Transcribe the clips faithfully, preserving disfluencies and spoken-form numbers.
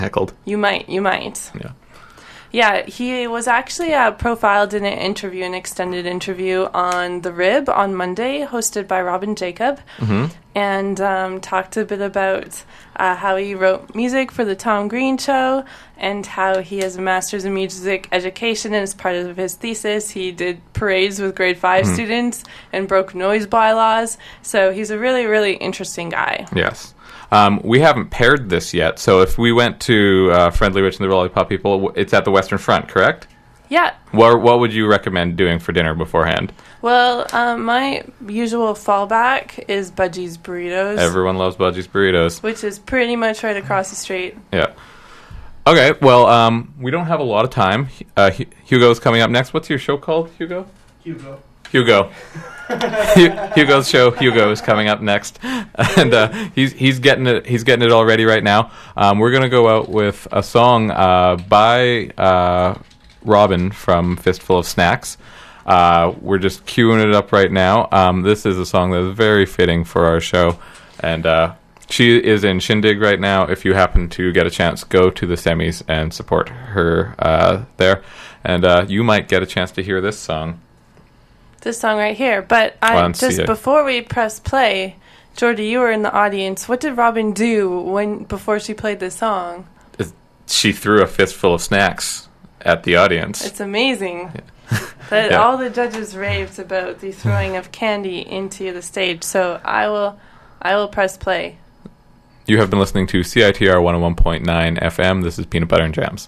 heckled. You might, you might. Yeah. Yeah, he was actually uh, profiled in an interview, an extended interview on The Rib on Monday, hosted by Robin Jacob, Mm-hmm. and um, talked a bit about uh, how he wrote music for the Tom Green Show and how he has a master's in music education, and as part of his thesis, he did parades with grade five Mm-hmm. students and broke noise bylaws. So he's a really, really interesting guy. Yes. Um, we haven't paired this yet, so if we went to uh, Friendly Rich and the Lollipop People, it's at the Western Front, correct? Yeah. What, what would you recommend doing for dinner beforehand? Well, um, my usual fallback is Budgie's Burritos. Everyone loves Budgie's Burritos. Which is pretty much right across the street. Yeah. Okay, well, um, we don't have a lot of time. Uh, Hugo's coming up next. What's your show called, Hugo? Hugo. Hugo. Hugo's show. Hugo is coming up next, and uh, he's he's getting it. He's getting it all ready right now. Um, we're gonna go out with a song uh, by uh, Robin from Fistful of Snacks. Uh, we're just queuing it up right now. Um, this is a song that is very fitting for our show, and uh, she is in Shindig right now. If you happen to get a chance, go to the semis and support her uh, there, and uh, you might get a chance to hear this song. This song right here. But I On just C A. before we press play, Jordy, you were in the audience. What did Robin do when before she played this song? She threw a fistful of snacks at the audience. It's amazing that Yeah. all the judges raved about the throwing of candy into the stage. So I will, I will press play. You have been listening to C I T R one oh one point nine F M. This is Peanut Butter and Jams.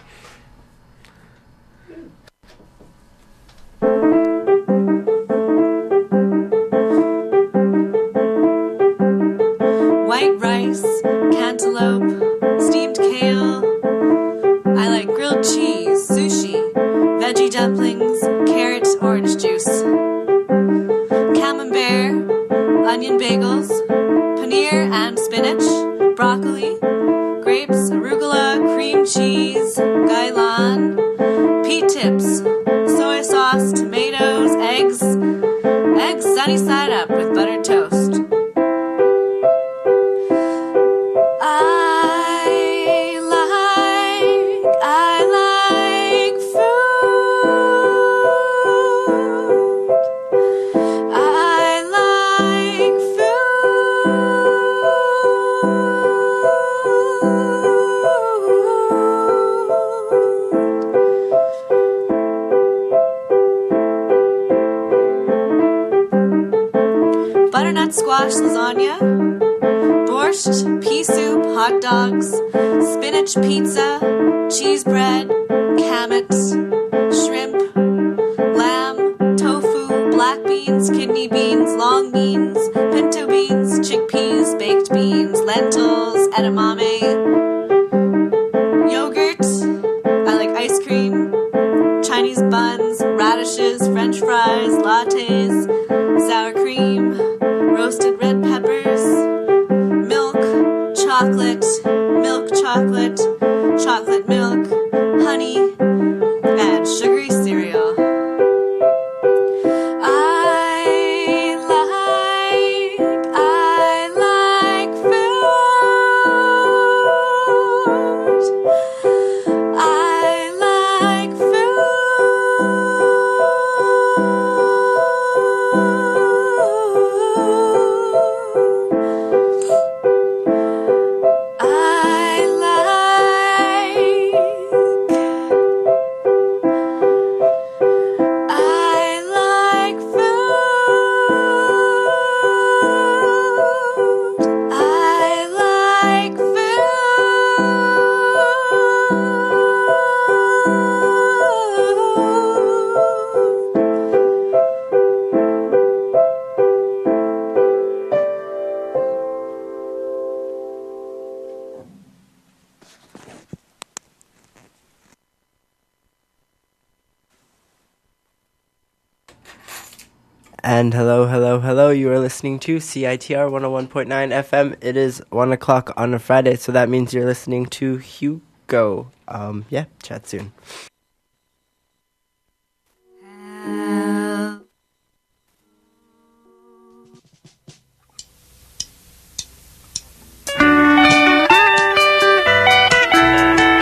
White rice, cantaloupe, steamed kale. I like grilled cheese, sushi, veggie dumplings, carrot, orange juice. Camembert, onion bagels, paneer and spinach, broccoli, grapes, arugula, cream cheese, gailan, pea tips, soy sauce, tomatoes, eggs, eggs sunny side up with buttered toast. I like, I like food. I like food. Butternut squash lasagna, borscht, pea soup, hot dogs, spinach pizza, cheese bread, kamut, shrimp, lamb, tofu, black beans, kidney beans, long beans, pinto beans, chickpeas, baked beans, lentils, edamame, yogurt, I like ice cream, Chinese buns, radishes, french fries, lattes, sour cream, roasted red peppers, milk, chocolate, milk chocolate, chocolate milk, honey, and sugary cereal. I like, I like food. I like food. I like, I like food. I like And hello, hello, hello. You are listening to C I T R one oh one point nine F M. It is one o'clock on a Friday, so that means you're listening to Hugo. Um, yeah, chat soon. food.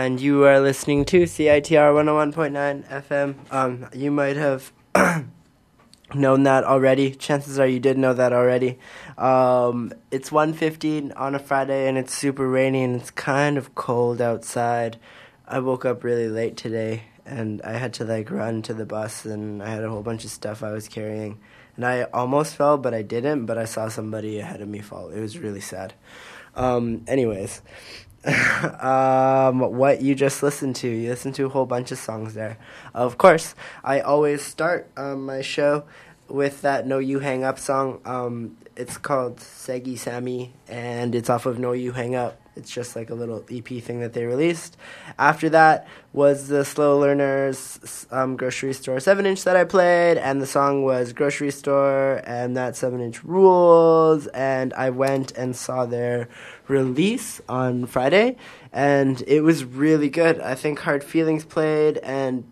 and you are listening to C I T R one oh one point nine F M. Um, you might have known that already. Chances are you did know that already. Um, it's one fifteen on a Friday, and it's super rainy, and it's kind of cold outside. I woke up really late today, and I had to, like, run to the bus, and I had a whole bunch of stuff I was carrying. And I almost fell, but I didn't, but I saw somebody ahead of me fall. It was really sad. Um, anyways, um, what you just listened to, you listened to a whole bunch of songs there. Of course, I always start um, my show with that No You Hang Up song. Um, it's called Segi Sammy, and it's off of No You Hang Up. It's just like a little E P thing that they released. After that was the Slow Learners um, Grocery Store seven inch that I played, and the song was Grocery Store, and that seven inch rules, and I went and saw their release on Friday, and it was really good. I think Hard Feelings played, and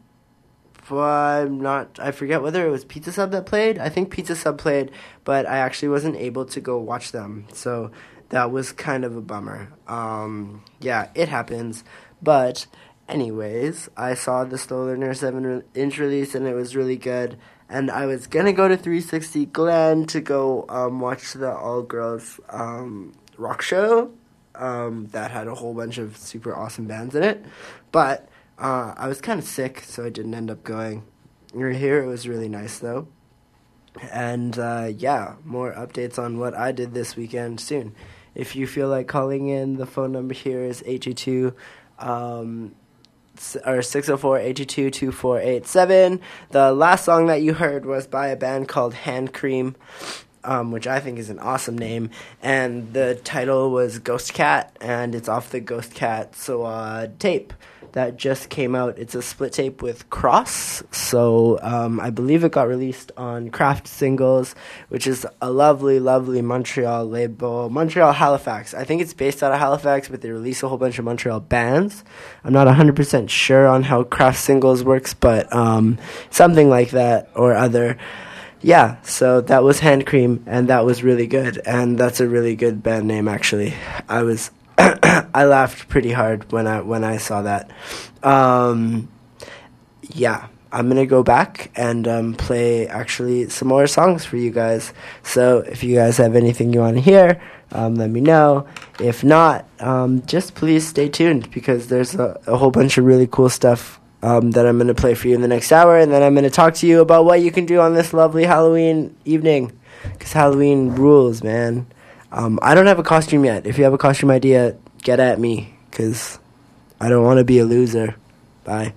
I'm not, I forget whether it was Pizza Sub that played. I think Pizza Sub played, but I actually wasn't able to go watch them, so that was kind of a bummer. Um, yeah, it happens. But anyways, I saw the Slow Learner seven inch release, and it was really good. And I was going to go to three sixty Glen to go um, watch the all-girls um, rock show um, that had a whole bunch of super awesome bands in it. But uh, I was kind of sick, so I didn't end up going. You were here. It was really nice, though. And, uh, yeah, more updates on what I did this weekend soon. If you feel like calling in, the phone number here is eight two two, um, or six oh four, eight two two, two four eight seven. The last song that you heard was by a band called Hand Cream, um, which I think is an awesome name. And the title was Ghost Cat, and it's off the Ghost Cat so uh, tape that just came out. It's a split tape with Cross, so um, I believe it got released on Craft Singles, which is a lovely, lovely Montreal label. Montreal Halifax. I think it's based out of Halifax, but they release a whole bunch of Montreal bands. I'm not one hundred percent sure on how Craft Singles works, but um, something like that or other. Yeah, so that was Hand Cream, and that was really good, and that's a really good band name, actually. I was I laughed pretty hard when I when I saw that. Um, yeah, I'm gonna go back and um, play actually some more songs for you guys. So if you guys have anything you want to hear, um, let me know. If not, um, just please stay tuned, because there's a, a whole bunch of really cool stuff um, that I'm gonna play for you in the next hour, and then I'm gonna talk to you about what you can do on this lovely Halloween evening, because Halloween rules, man. Um, I don't have a costume yet. If you have a costume idea, get at me, because I don't want to be a loser. Bye.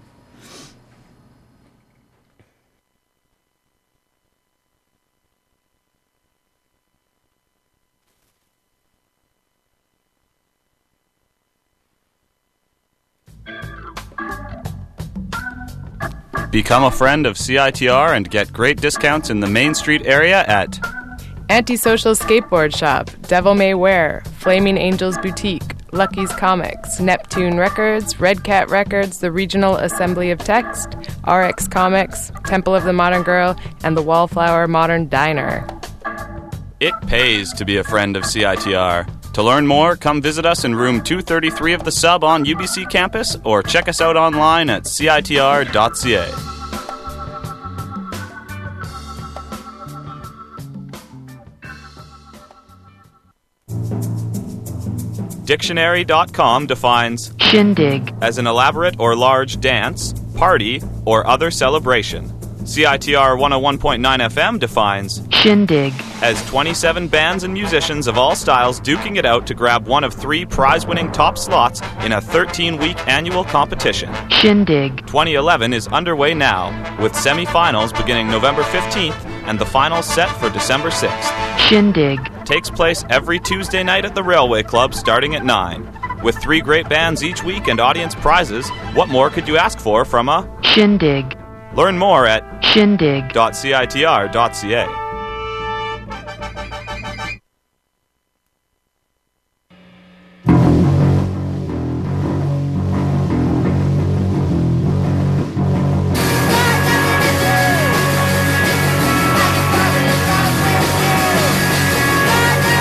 Become a friend of C I T R and get great discounts in the Main Street area at Antisocial Skateboard Shop, Devil May Wear, Flaming Angels Boutique, Lucky's Comics, Neptune Records, Red Cat Records, the Regional Assembly of Text, R X Comics, Temple of the Modern Girl, and the Wallflower Modern Diner. It pays to be a friend of C I T R. To learn more, come visit us in room two thirty-three of the Sub on U B C campus, or check us out online at C I T R dot C A. Dictionary dot com defines shindig as an elaborate or large dance, party, or other celebration. C I T R one oh one point nine F M defines shindig as twenty-seven bands and musicians of all styles duking it out to grab one of three prize-winning top slots in a thirteen-week annual competition. Shindig twenty eleven is underway now, with semi-finals beginning November fifteenth and the finals set for December sixth. Shindig Takes place every Tuesday night at the Railway Club starting at nine. With three great bands each week and audience prizes, what more could you ask for from a shindig? Learn more at shindig dot C I T R dot C A.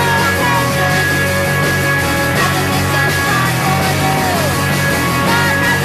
Bye.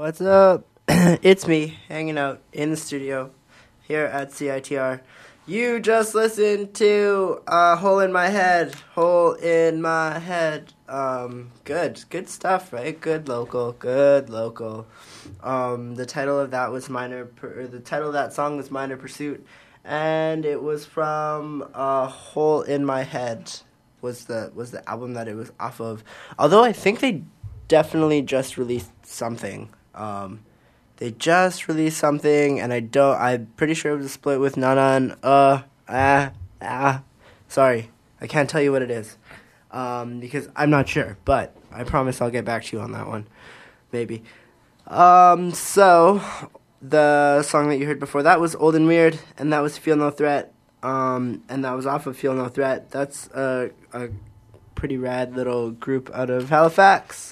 What's up? It's me, hanging out in the studio here at C I T R. You just listened to uh, Hole in My Head. Hole in My Head. Um, good. Good stuff, right? Good local. Good local. Um, the title of that was Minor... Or the title of that song was Minor Pursuit. And it was from uh, Hole in My Head was the was the album that it was off of. Although I think they definitely just released something. Um... They just released something, and I don't. I'm pretty sure it was a split with Nanan. Uh, ah, ah. Sorry, I can't tell you what it is, um, because I'm not sure. But I promise I'll get back to you on that one, maybe. Um, so the song that you heard before that was "Old and Weird," and that was "Feel No Threat." Um, and that was off of "Feel No Threat." That's a a pretty rad little group out of Halifax.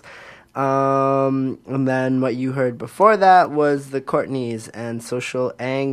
Um, and then what you heard before that was the Courtneys and Social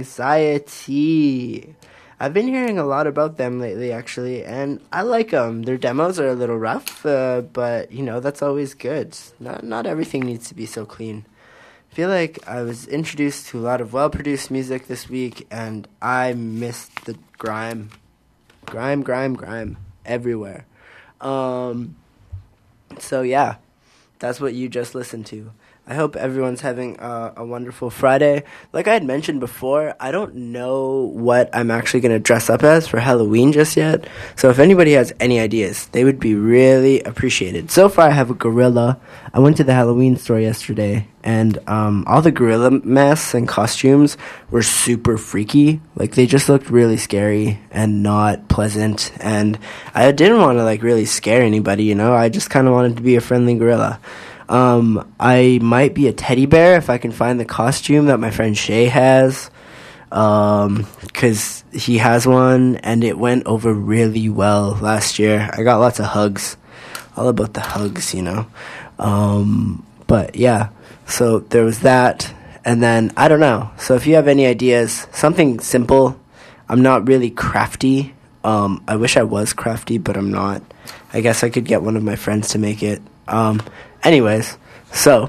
Anxiety. I've been hearing a lot about them lately, actually, and I like them. Their demos are a little rough, uh, but, you know, that's always good. Not, not everything needs to be so clean. I feel like I was introduced to a lot of well-produced music this week, and I missed the grime. Grime, grime, grime. Everywhere. Um, so, yeah. That's what you just listened to. I hope everyone's having a, a wonderful Friday. Like I had mentioned before, I don't know what I'm actually going to dress up as for Halloween just yet. So if anybody has any ideas, they would be really appreciated. So far, I have a gorilla. I went to the Halloween store yesterday, and um, all the gorilla masks and costumes were super freaky. Like, they just looked really scary and not pleasant. And I didn't want to, like, really scare anybody, you know? I just kind of wanted to be a friendly gorilla. Um, I might be a teddy bear if I can find the costume that my friend Shay has, um, cause he has one and it went over really well last year. I got lots of hugs, all about the hugs, you know, um, but yeah, so there was that, and then, I don't know, so if you have any ideas, something simple. I'm not really crafty. um, I wish I was crafty, but I'm not. I guess I could get one of my friends to make it. Um, anyways, so,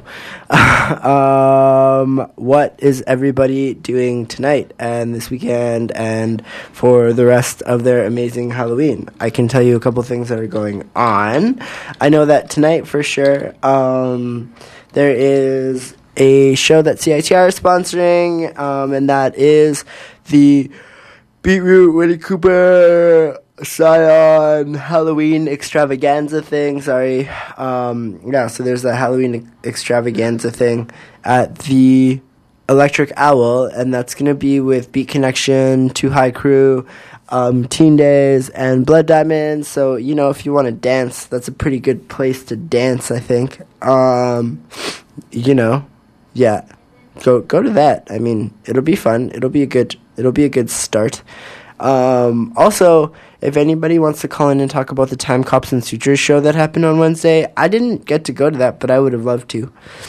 um, what is everybody doing tonight and this weekend and for the rest of their amazing Halloween? I can tell you a couple things that are going on. I know that tonight, for sure, um, there is a show that C I T R is sponsoring, um, and that is the Beetroot Winnie Cooper Scion Halloween extravaganza thing. Sorry. Um, yeah, so there's a Halloween extravaganza thing at the Electric Owl, and that's going to be with Beat Connection, Too High Crew, um, Teen Days, and Blood Diamonds. So, you know, if you want to dance, that's a pretty good place to dance, I think. Um, you know, yeah. Go go to that. I mean, it'll be fun. It'll be a good it'll be a good start. Um, also, if anybody wants to call in and talk about the Time Cops and Sutures show that happened on Wednesday, I didn't get to go to that, but I would have loved to.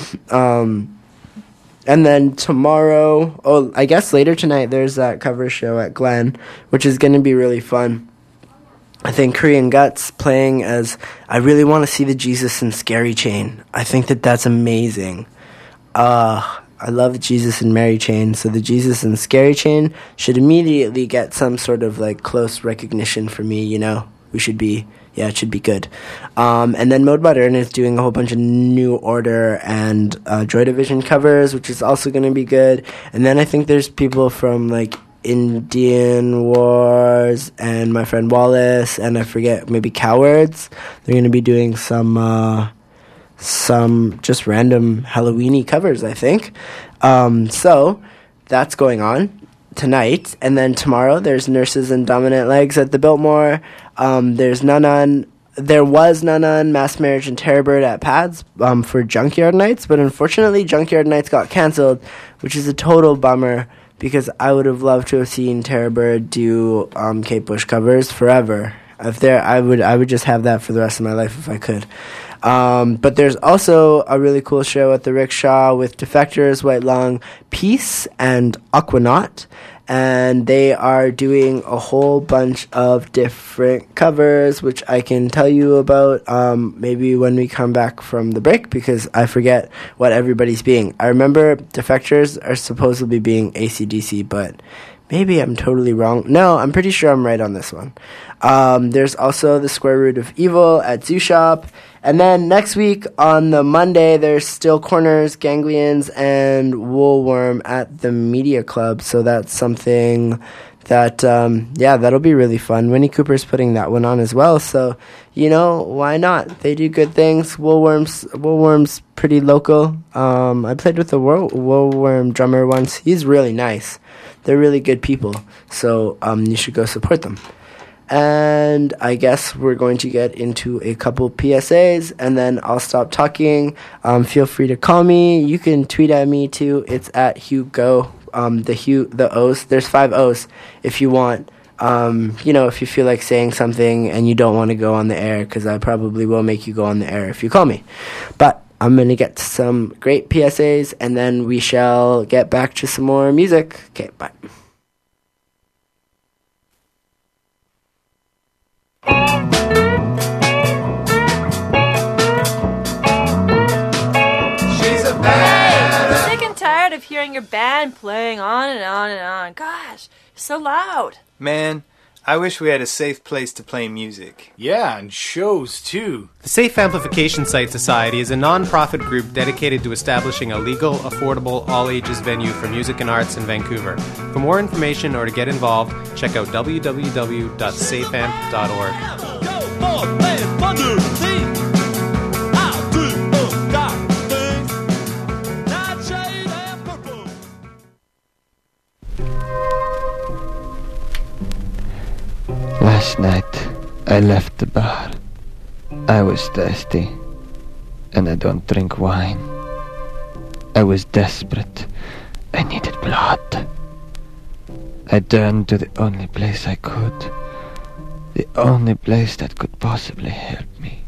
Um, and then tomorrow, oh, I guess later tonight, there's that cover show at Glen, which is going to be really fun. I think Korean Guts playing as, I really want to see the Jesus and Scary Chain. I think that that's amazing. Uh... I love Jesus and Mary Chain, so the Jesus and Scary Chain should immediately get some sort of, like, close recognition for me, you know? We should be, yeah, it should be good. Um, and then Mode Modern is doing a whole bunch of New Order and uh, Joy Division covers, which is also going to be good. And then I think there's people from, like, Indian Wars and my friend Wallace, and I forget, maybe Cowards. They're going to be doing some... Uh, some just random Halloween-y covers, I think. Um, so that's going on tonight. And then tomorrow there's Nurses and Dominant Legs at the Biltmore. Um, there's Nanan. There was Nanan, Mass Marriage, and Terrorbird at Pads um, for Junkyard Nights. But unfortunately, Junkyard Nights got canceled, which is a total bummer because I would have loved to have seen Terrorbird do um, Kate Bush covers forever. If there, I would, I would just have that for the rest of my life if I could. Um, but there's also a really cool show at the Rickshaw with Defectors, White Lung, Peace, and Aquanaut. and they are doing a whole bunch of different covers, which I can tell you about um, maybe when we come back from the break, because I forget what everybody's being. I remember Defectors are supposedly being A C D C, but maybe I'm totally wrong. No, I'm pretty sure I'm right on this one. Um, there's also The Square Root of Evil at Zoo Shop. And then next week on the Monday, there's Still Corners, Ganglions, and Woolworm at the Media Club. So that's something that, um, yeah, that'll be really fun. Winnie Cooper's putting that one on as well. So, you know, why not? They do good things. Woolworm's, Woolworm's pretty local. Um, I played with the Wool- Woolworm drummer once. He's really nice. They're really good people. So um, you should go support them. And I guess we're going to get into a couple P S As, and then I'll stop talking. Um, feel free to call me. You can tweet at me too. It's at Hugo. Um, the Hugh, the O's. There's five O's if you want. Um, you know, if you feel like saying something and you don't want to go on the air, because I probably will make you go on the air if you call me. But I'm going to get to some great P S As, and then we shall get back to some more music. Okay, bye. Sick and tired of hearing your band playing on and on and on. Gosh, you're so loud. Man, I wish we had a safe place to play music. Yeah, and shows too. The Safe Amplification Site Society is a non-profit group dedicated to establishing a legal, affordable, all-ages venue for music and arts in Vancouver. For more information or to get involved, check out w w w dot safe amp dot org. Last night, I left the bar. I was thirsty, and I don't drink wine. I was desperate. I needed blood. I turned to the only place I could. The only place that could possibly help me.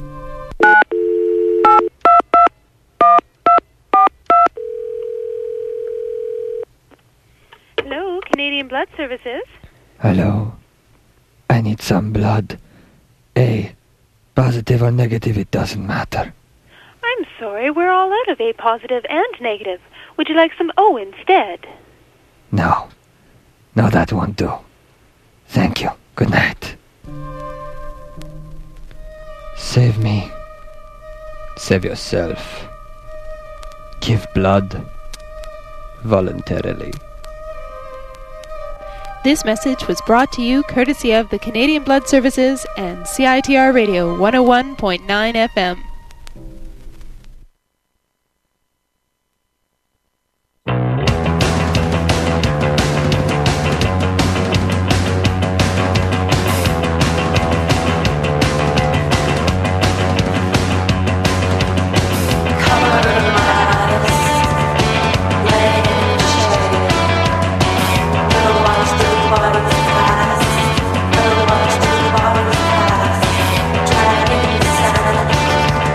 Hello, Canadian Blood Services. Hello. I need some blood. A. Positive or negative, it doesn't matter. I'm sorry, we're all out of A positive and negative. Would you like some O instead? No. No, that won't do. Thank you. Good night. Save me. Save yourself. Give blood. Voluntarily. This message was brought to you courtesy of the Canadian Blood Services and C I T R Radio one oh one point nine F M. Try to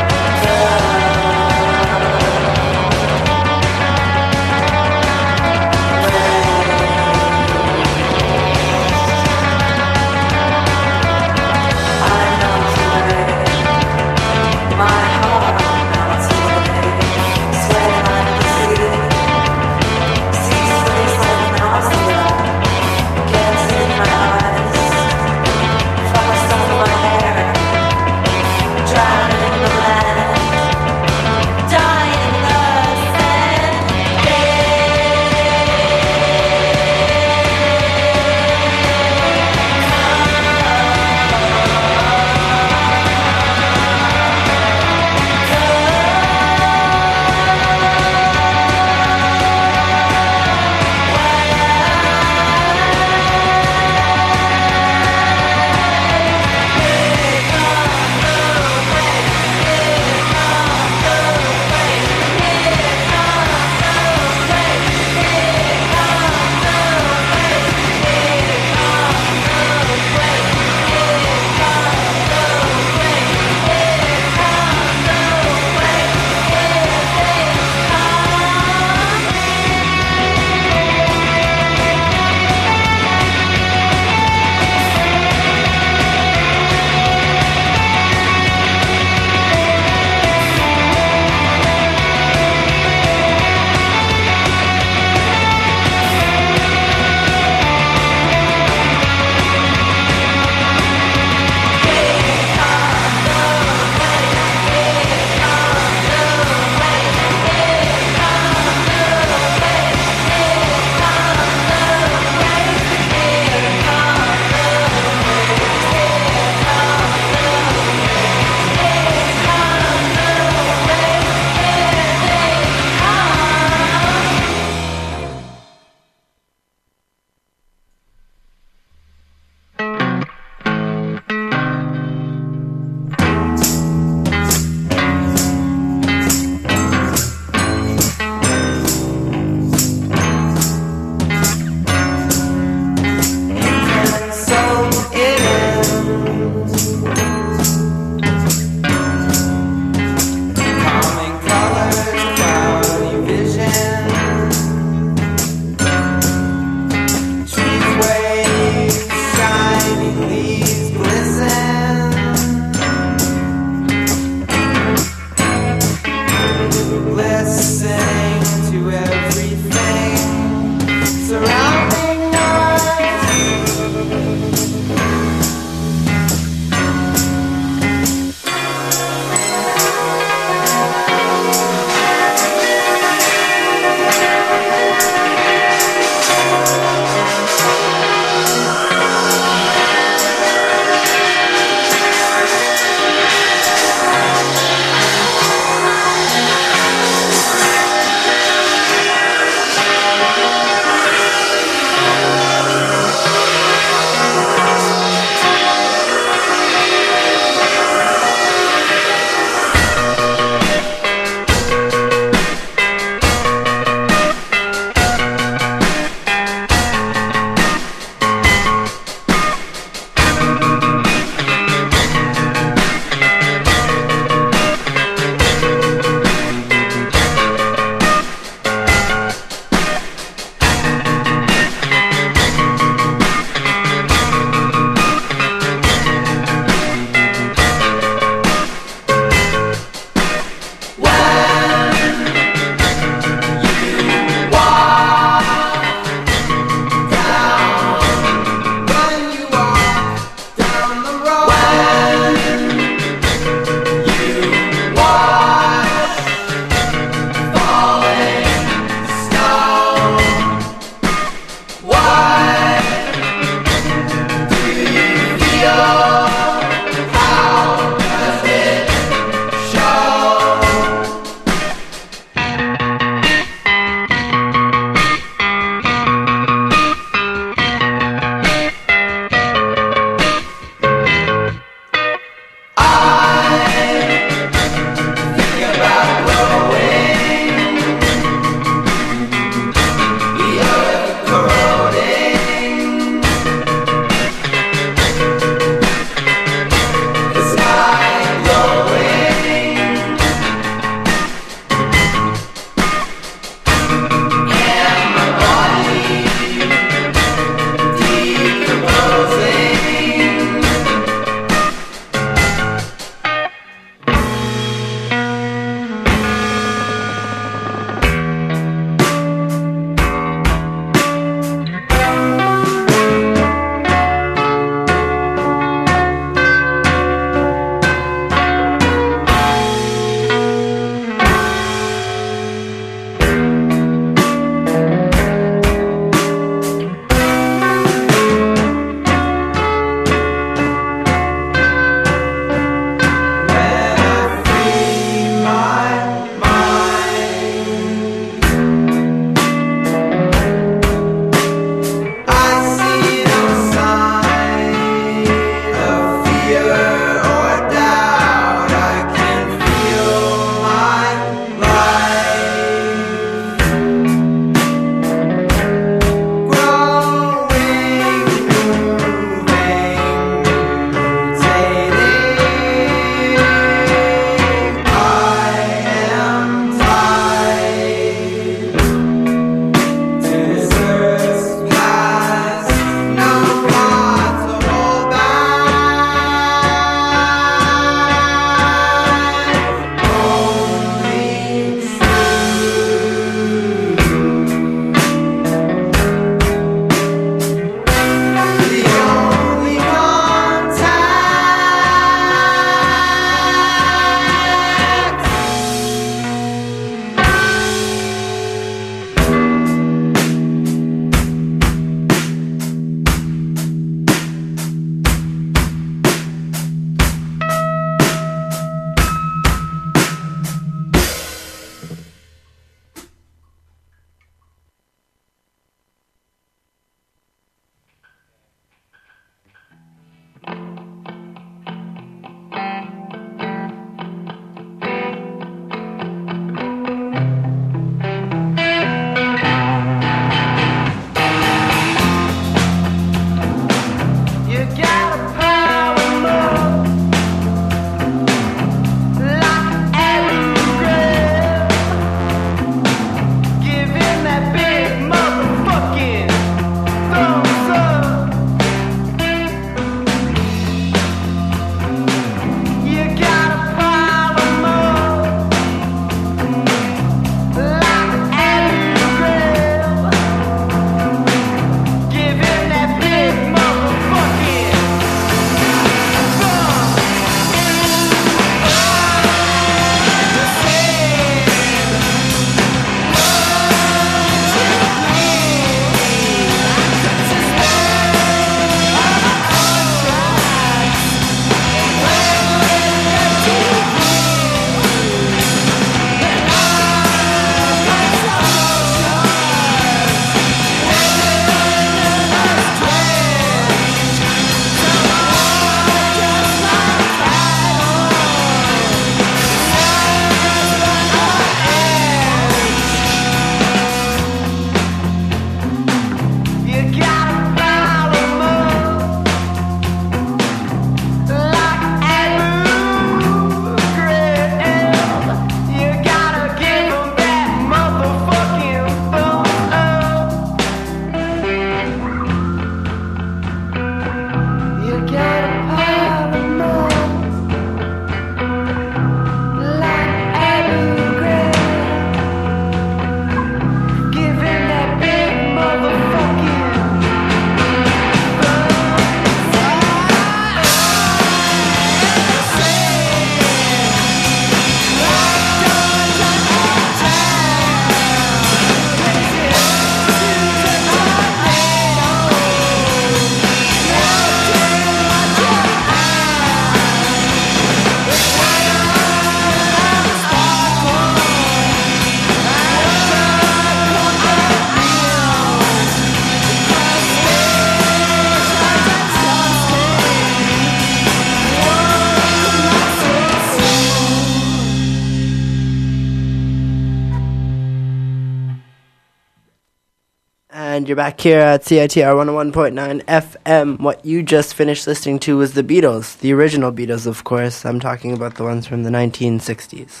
And you're back here at C I T R one oh one point nine F M. What you just finished listening to was the Beatles, the original Beatles, of course. I'm talking about the ones from the nineteen sixties.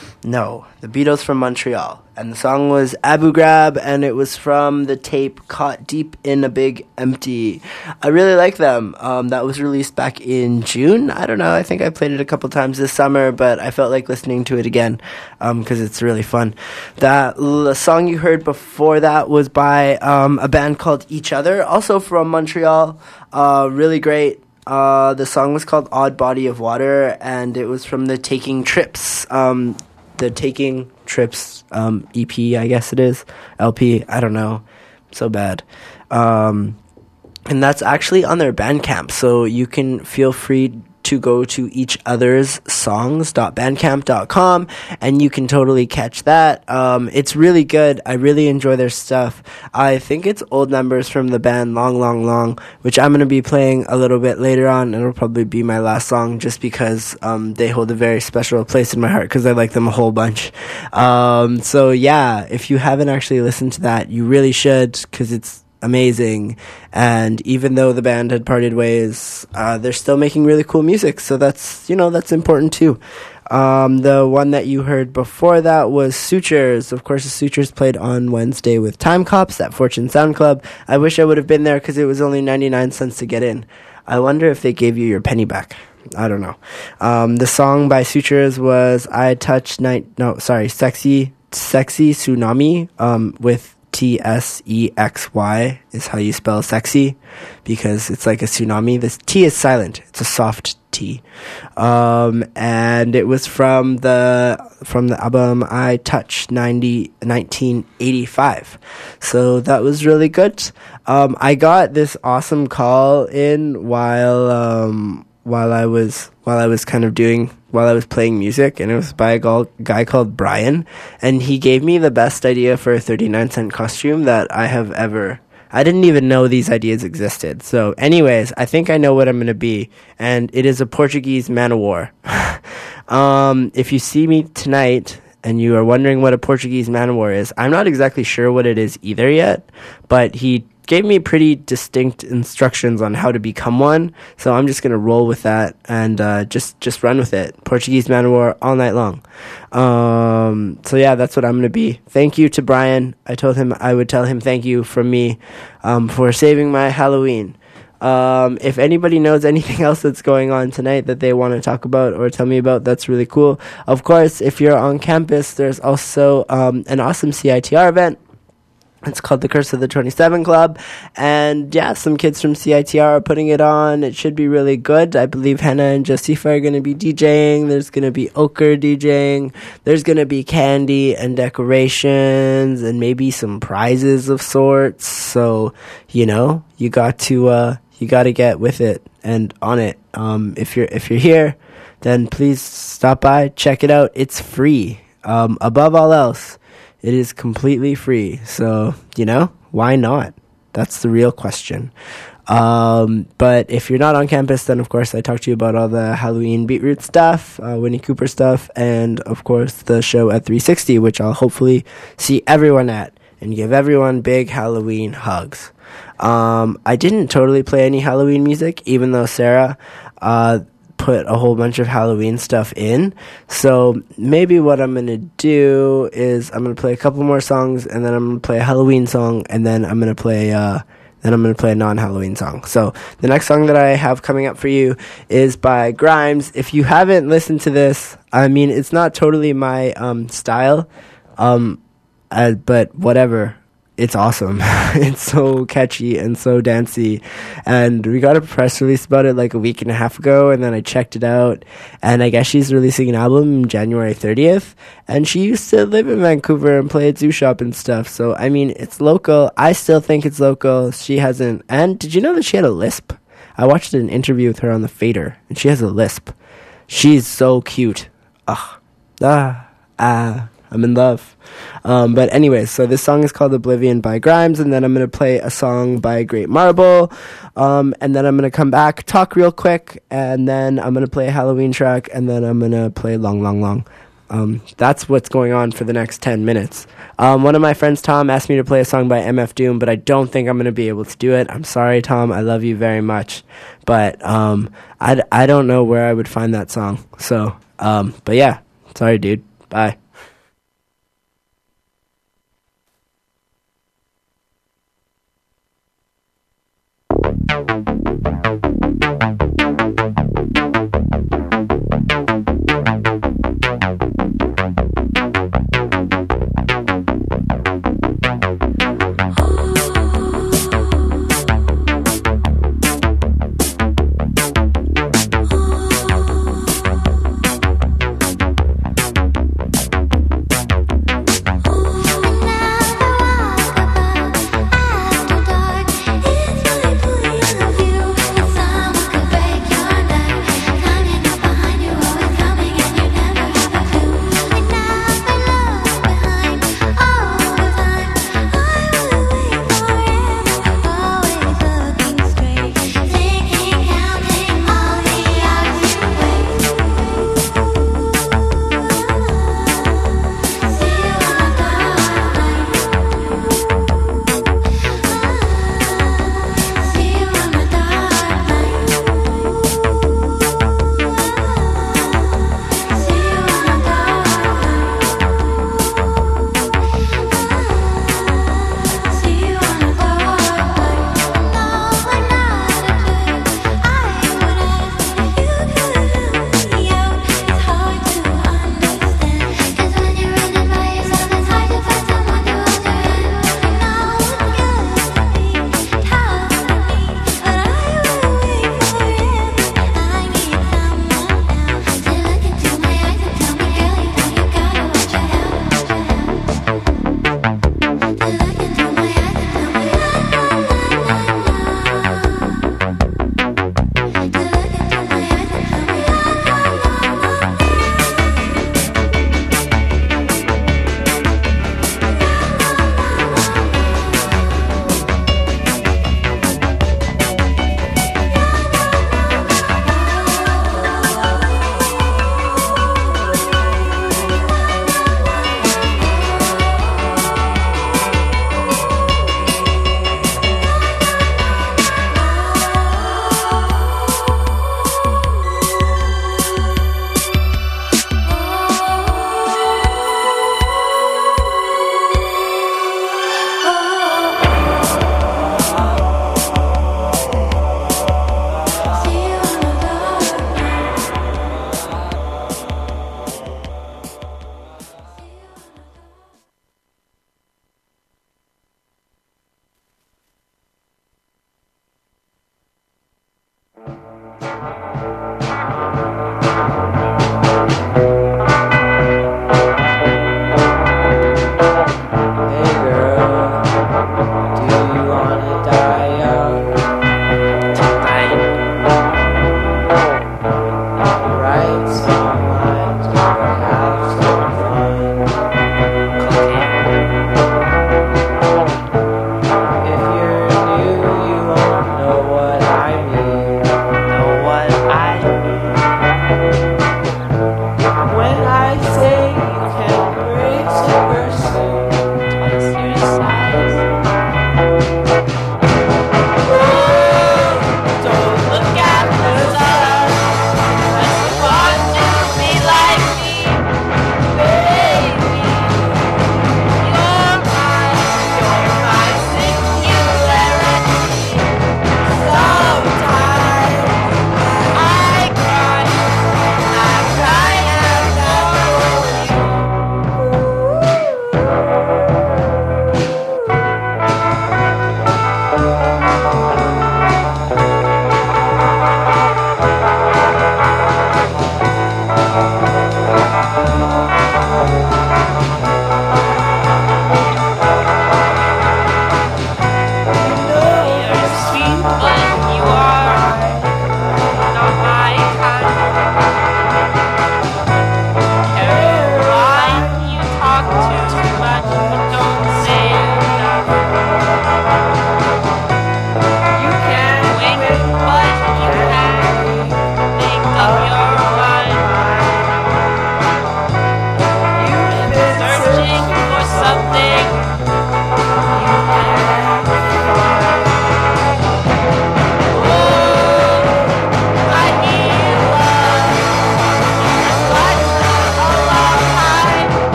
No, the Beatles from Montreal. And the song was Abu Ghraib, and it was from the tape Caught Deep in a Big Empty. I really like them. Um, that was released back in June. I don't know. I think I played it a couple times this summer, but I felt like listening to it again because um, it's really fun. That the song you heard before that was by um, a band called Each Other, also from Montreal. Uh, really great. Uh, the song was called Odd Body of Water, and it was from the Taking Trips um, the Taking Trips um, E P, I guess it is. L P, I don't know. So bad. Um, and that's actually on their Bandcamp, so you can feel free to go to each other's songs dot bandcamp dot com and you can totally catch that. Um, it's really good. I really enjoy their stuff. I think it's old numbers from the band Long Long Long, which I'm going to be playing a little bit later on. It'll probably be my last song just because um, they hold a very special place in my heart because I like them a whole bunch. Um, so yeah, if you haven't actually listened to that, you really should because it's amazing. And even though the band had parted ways, uh, they're still making really cool music, so that's, you know, that's important too. Um, the one that you heard before that was Sutures. Of course, the Sutures played on Wednesday with Time Cops at Fortune Sound Club. I wish I would have been there because it was only ninety-nine cents to get in. I wonder if they gave you your penny back. I don't know. Um, the song by Sutures was I Touch Night, no, sorry, Sexy, Sexy Tsunami, um, with T S E X Y is how you spell sexy, because it's like a tsunami. This T is silent. It's a soft T. Um, and it was from the from the album I Touch ninety, nineteen eighty-five. So that was really good. Um, I got this awesome call in while um, while I was while I was kind of doing while I was playing music, and it was by a gal- guy called Brian, and he gave me the best idea for a thirty-nine cent costume that I have ever. I didn't even know these ideas existed. So anyways, I think I know what I'm going to be, and it is a Portuguese man of war. um, if you see me tonight and you are wondering what a Portuguese man of war is, I'm not exactly sure what it is either yet, but he gave me pretty distinct instructions on how to become one, so I'm just gonna roll with that and uh, just just run with it. Portuguese man of war all night long. Um, so yeah, that's what I'm gonna be. Thank you to Brian. I told him I would tell him thank you from me um, for saving my Halloween. Um, if anybody knows anything else that's going on tonight that they want to talk about or tell me about, that's really cool. Of course, if you're on campus, there's also um, an awesome C I T R event. It's called the Curse of the twenty-seven Club, and yeah, some kids from C I T R are putting it on. It should be really good. I believe Hannah and Josifa are going to be DJing. There's going to be Ochre DJing. There's going to be candy and decorations and maybe some prizes of sorts. So, you know, you got to uh, you got to get with it and on it. Um, if you're if you're here, then please stop by, check it out. It's free. Um, above all else, it is completely free, so, you know, why not? That's the real question. Um, but if you're not on campus, then, of course, I talked to you about all the Halloween Beetroot stuff, uh, Winnie Cooper stuff, and, of course, the show at three sixty, which I'll hopefully see everyone at and give everyone big Halloween hugs. Um, I didn't totally play any Halloween music, even though Sarah uh, put a whole bunch of Halloween stuff in. So maybe what I'm going to do is I'm going to play a couple more songs, and then I'm going to play a Halloween song, and then I'm going to play uh, then I'm going to play a non-Halloween song. So the next song that I have coming up for you is by Grimes. If you haven't listened to this, I mean, it's not totally my um, style, um, uh, but whatever. It's awesome. It's so catchy and so dancey. And we got a press release about it like a week and a half ago, and then I checked it out. And I guess she's releasing an album January thirtieth. And she used to live in Vancouver and play at Zoo Shop and stuff. So, I mean, it's local. I still think it's local. She hasn't. And did you know that she had a lisp? I watched an interview with her on the Fader, and she has a lisp. She's so cute. Ugh. Ah. Ah. I'm in love. Um, but anyways, so this song is called Oblivion by Grimes, and then I'm going to play a song by Great Marble, um, and then I'm going to come back, talk real quick, and then I'm going to play a Halloween track, and then I'm going to play Long, Long, Long. um, that's what's going on for the next ten minutes. Um, one of my friends, Tom, asked me to play a song by M F Doom, but I don't think I'm going to be able to do it. I'm sorry, Tom. I love you very much. But um, I, I don't know where I would find that song. So, um, but yeah, sorry, dude. Bye. Don't look at the sun. That's the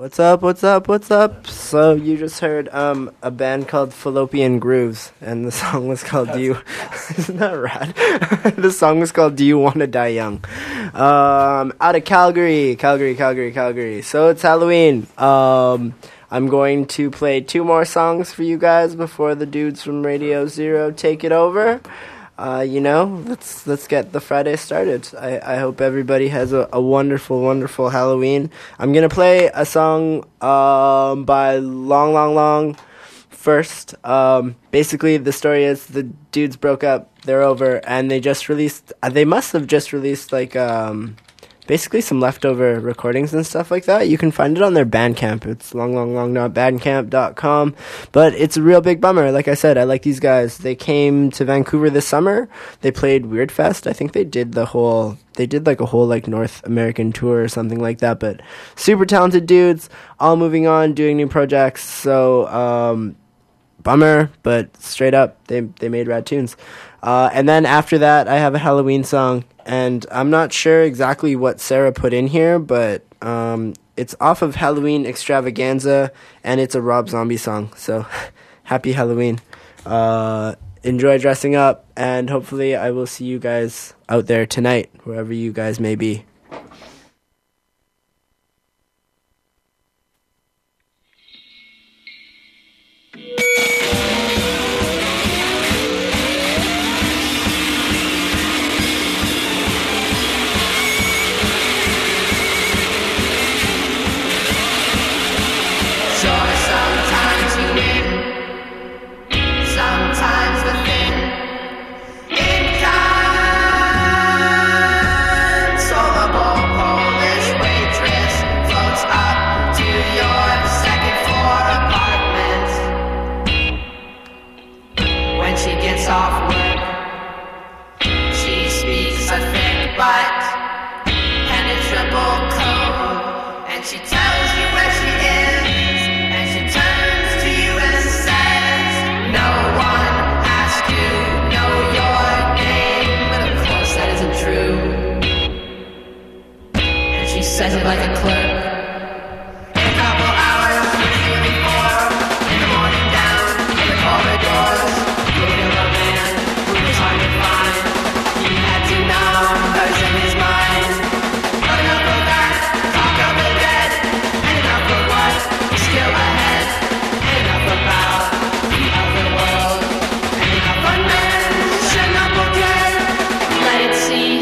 What's up, what's up, what's up? So you just heard um, a band called Fallopian Grooves, and the song was called Do You... Isn't that rad? The song was called Do You Want to Die Young? Um, out of Calgary, Calgary, Calgary, Calgary. So it's Halloween. Um, I'm going to play two more songs for you guys before the dudes from Radio Zero take it over. Uh, you know, let's let's get the Friday started. I, I hope everybody has a, a wonderful, wonderful Halloween. I'm going to play a song um, by Long, Long, Long first. Um, basically, the story is the dudes broke up, they're over, and they just released, they must have just released, like, um, basically some leftover recordings and stuff like that. You can find it on their Bandcamp. It's long, long, long dot bandcamp dot com. But it's a real big bummer. Like I said, I like these guys. They came to Vancouver this summer. They played Weird Fest. I think they did the whole, they did like a whole like North American tour or something like that. But super talented dudes, all moving on, doing new projects. So, um, bummer, but straight up, they they made rad tunes. Uh, and then after that, I have a Halloween song, and I'm not sure exactly what Sarah put in here, but um, it's off of Halloween Extravaganza, and it's a Rob Zombie song. So, happy Halloween. Uh, enjoy dressing up, and hopefully I will see you guys out there tonight, wherever you guys may be. Says it like a clerk. In a couple hours, two before, in the morning down in the corridors, you killed a man who was hard to find. You had two numbers in his mind. But enough of that, talk of the dead, and enough of what is still ahead, and enough about the other world, and enough unmentionable dread. Let it cease.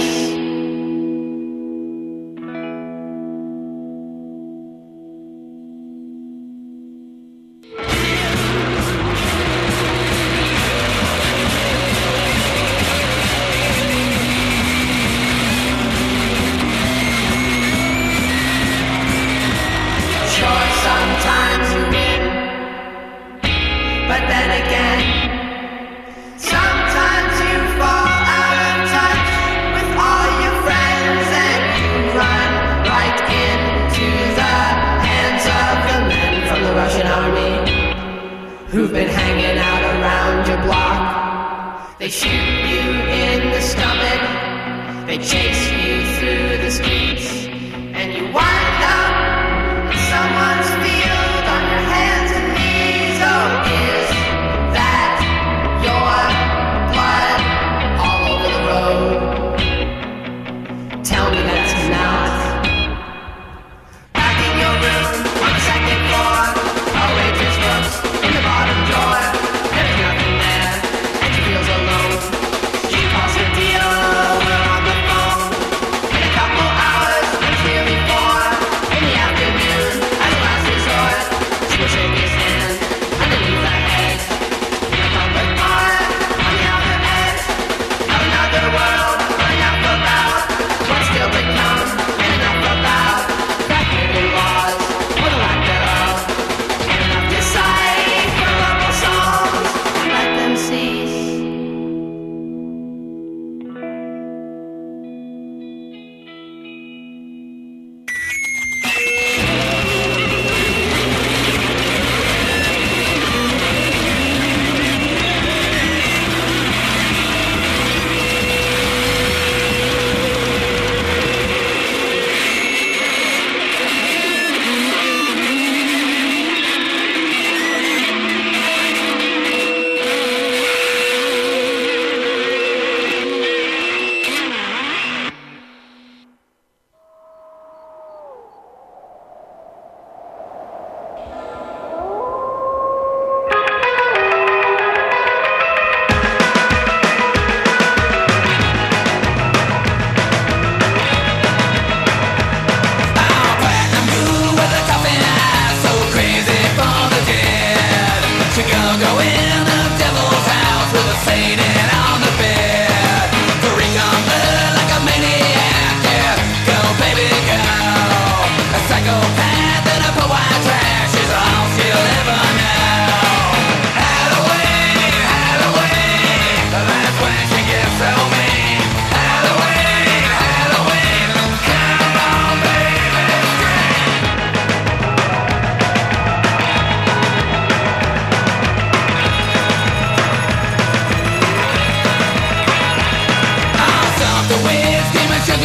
Who've been hanging out around your block. They shoot you in the stomach. They chase you through the streets. And you wind up in someone's field on your hands and knees. Oh, is that your blood all over the road? Tell me that's not. Back in your room on the second floor, a waitress looks in the bottom drawer. There's nothing there, and she feels alone. She calls her deal, we're on the phone.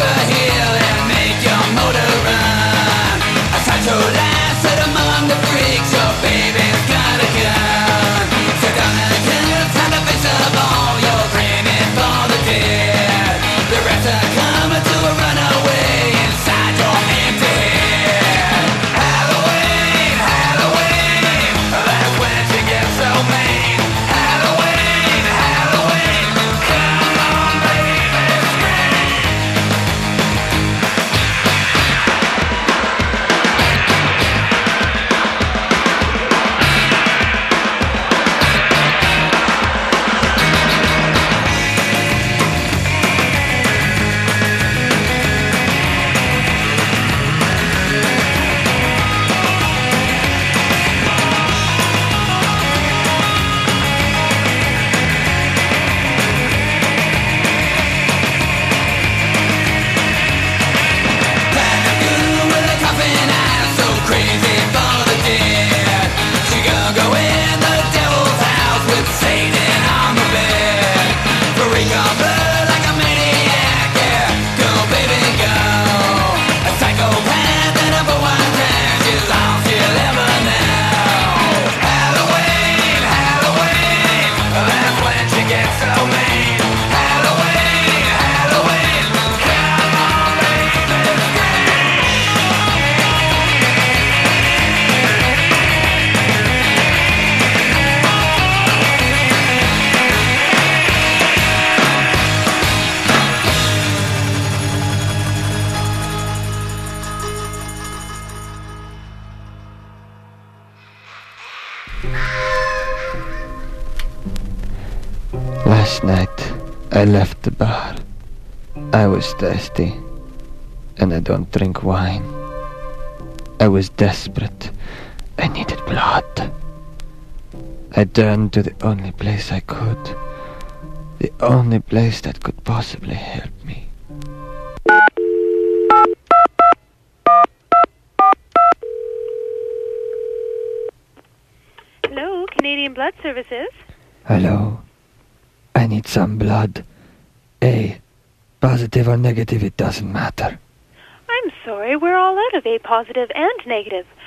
sugar hill and make your motor run. I tried to laugh at among the freaks, your baby's got a gun. So down the hill, time to face of all, you're dreaming for the dead. The rest are coming to a runaway inside your empty head. Halloween, Halloween, that's when she gets so mean. Halloween, Halloween, come on baby, scream. Last night, I left the bar. I was thirsty, and I don't drink wine. I was desperate. I needed blood. I turned to the only place I could. The only place that could possibly help me. Hello, Canadian Blood Services. Hello? I need some blood. A. Positive or negative, it doesn't matter. I'm sorry, we're all out of A positive and negative.